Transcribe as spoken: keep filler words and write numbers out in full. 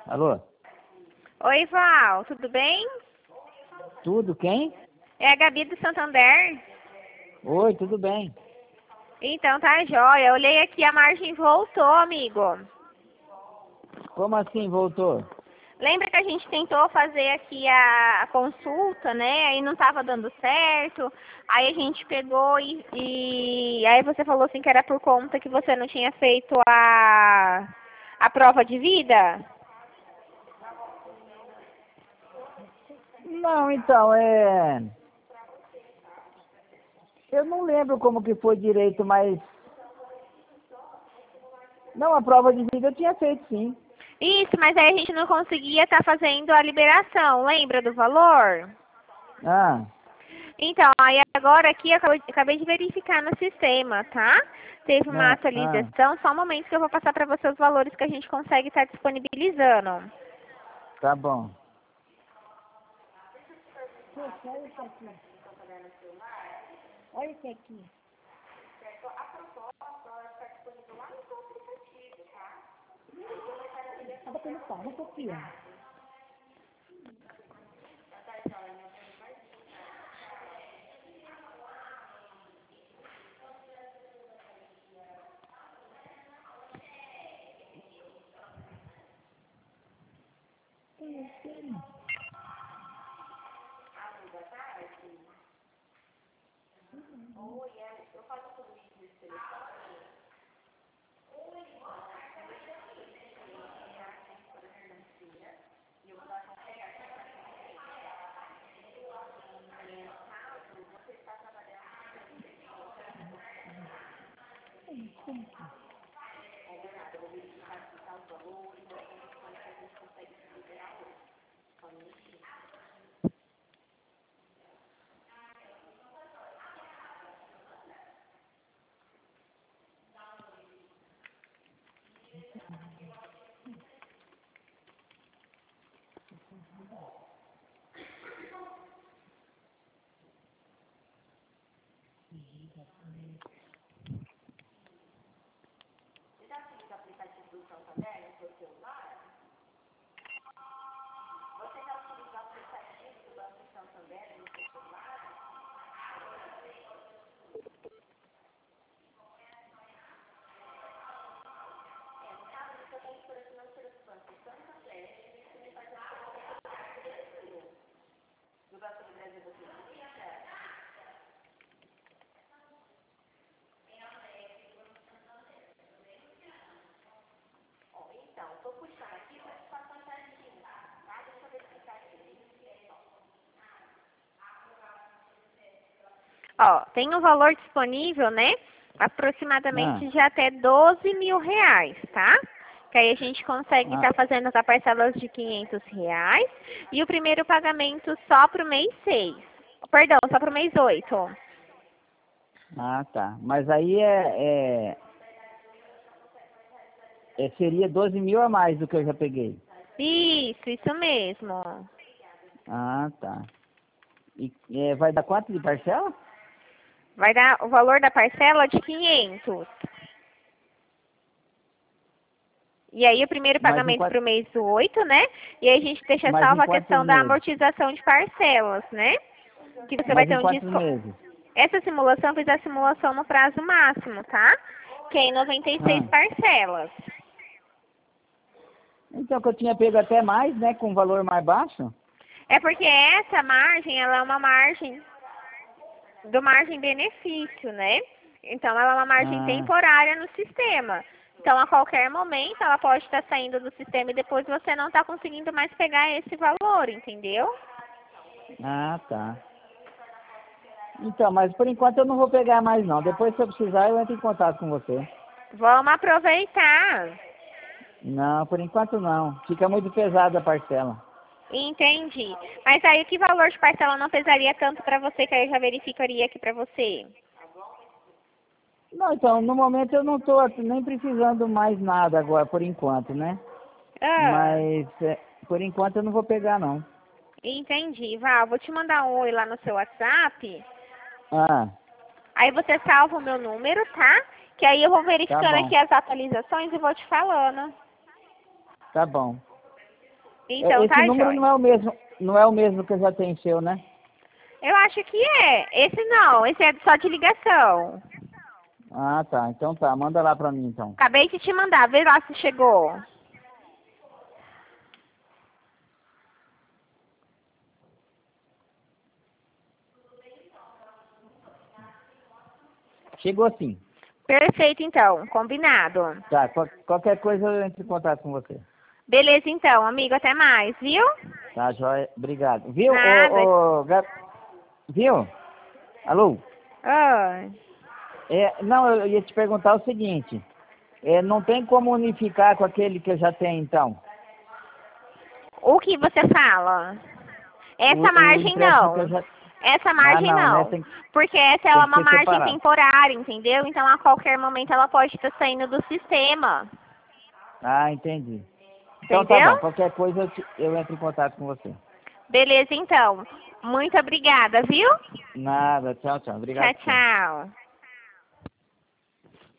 Alô? Oi, Val, tudo bem? Tudo, quem? É a Gabi do Santander. Oi, tudo bem. Então tá jóia. Eu olhei aqui, a margem voltou, amigo. Como assim voltou? Lembra que a gente tentou fazer aqui a, a consulta, né? Aí não tava dando certo. Aí a gente pegou e, e aí você falou assim que era por conta que você não tinha feito a, a prova de vida? Não, então, é... Eu não lembro como que foi direito, mas... Não, a prova de vida eu tinha feito, sim. Isso, mas aí a gente não conseguia estar fazendo a liberação. Lembra do valor? Ah, Então, aí agora aqui eu acabei acabei de verificar no sistema, tá? Teve uma ah, ah, atualização, só um momento que eu vou passar para você os valores que a gente consegue estar disponibilizando. tá bom. Olha esse aqui. Tá batendo palma um pouquinho. Ó, tem um valor disponível, né? Ah, Aproximadamente de até doze mil reais, tá? Que aí a gente consegue ah, estar fazendo as parcelas de quinhentos reais e o primeiro pagamento só pro mês seis. Perdão, só pro mês oito. ah, tá. Mas aí é, é, é... Seria doze mil a mais do que eu já peguei. Isso, isso mesmo. Ah, tá. E é, vai dar quanto de parcela? Vai dar o valor da parcela de quinhentos. E aí o primeiro Mais em pagamento quatro... para o mês oito, né? E aí a gente deixa Mais em salva a quantos questão da meses? amortização de parcelas, né? Que você vai Mais ter em um quantos desconto. meses? Essa simulação eu fiz a simulação no prazo máximo, tá? Que é em noventa e seis Ah. parcelas. Então, que eu tinha pego até mais, né, com um valor mais baixo. É porque essa margem, ela é uma margem do margem benefício, né? Então ela é uma margem Ah, temporária no sistema. Então a qualquer momento ela pode estar saindo do sistema e depois você não está conseguindo mais pegar esse valor, entendeu? ah, tá. Então, mas por enquanto eu não vou pegar mais não. Depois, se eu precisar, eu entro em contato com você. Vamos aproveitar. Não, por enquanto não. Fica muito pesada a parcela. Entendi. Mas aí que valor de parcela não pesaria tanto para você que aí eu já verificaria aqui para você? Não, então, no momento eu não estou nem precisando mais nada agora, por enquanto, né? Ah, Mas, é, por enquanto eu não vou pegar não. entendi. Val, vou te mandar um oi lá no seu WhatsApp. Ah, Aí você salva o meu número, tá? Que aí eu vou tá verificando bom, aqui as atualizações e vou te falando. tá bom. Então Esse tá, número joia. não é o mesmo, não é o mesmo que eu já tenho seu, né? Eu acho que é. Esse não, esse é só de ligação. Ah, tá. Então tá. Manda lá pra mim, então. Acabei de te mandar, vê lá se chegou. Chegou sim. Perfeito, então. Combinado. Tá. qual- qualquer coisa eu entro em contato com você. Beleza, então, amigo. Até mais, viu? Tá, joia? Obrigado. Viu? Nada. Ô, ô, Gab- Viu? Alô? Ah, É, não, eu ia te perguntar o seguinte. É, não tem como unificar com aquele que eu já tenho, então? o que você fala? Essa O, o margem empréstimo que eu não. já... Essa Ah, margem não, né? não. Tem, Porque essa é tem uma que ser margem separado. temporária, entendeu? Então a qualquer momento ela pode estar saindo do sistema. Ah, entendi. Então tá Entendeu? bom. Qualquer coisa eu, te- eu entro em contato com você. Beleza, então. Muito obrigada, viu? Nada. Tchau, tchau. Obrigado. Tchau, sim. tchau.